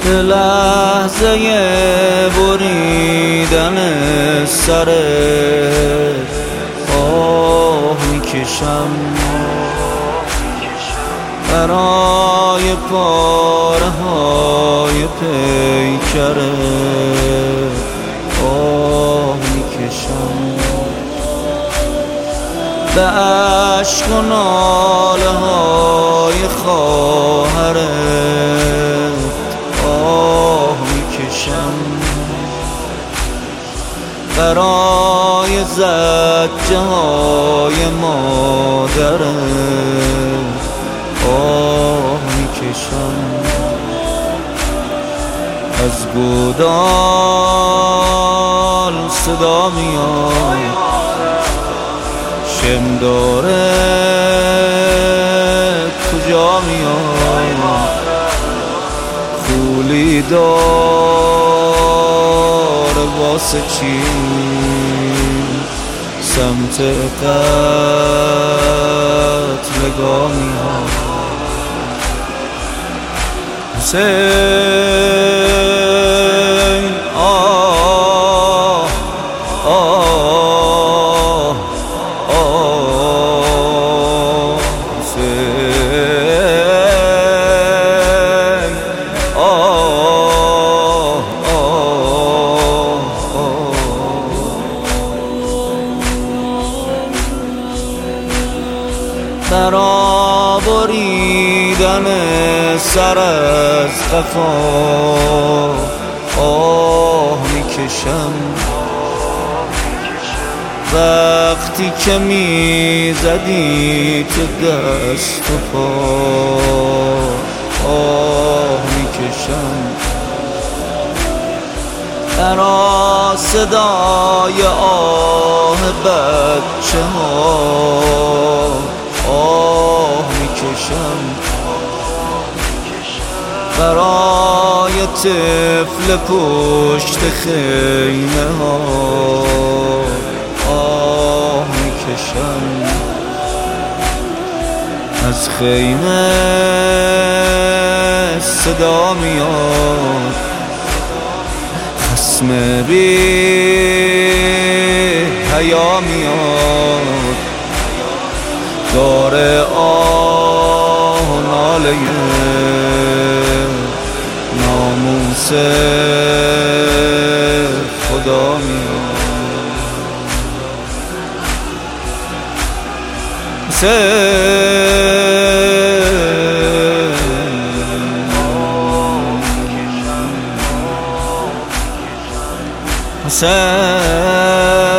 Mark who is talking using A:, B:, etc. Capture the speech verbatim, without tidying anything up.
A: لحظه بریدن سر آه میکشم برای پاره های پیکر آه میکشم به عشق و ناله های خواهرت آه میکشم برای زجه های مادرت آه میکشم از گودال صدا میاد شم داره کجا میاد خولی داره واسه چی سمت قتلگاه میاد حسین آه آه آه حسین آه آه برا بریدن سر از قفا آه میکشم وقتی که میزدی تو دست و پا آه میکشم برا صدای آه بچه ها آه میکشم برای طفل پشت خیمه ها آه میکشم از خیمه صدا میاد خصم بی حیا میاد داره آه و ناله ناموس خدا میاد حسین حسین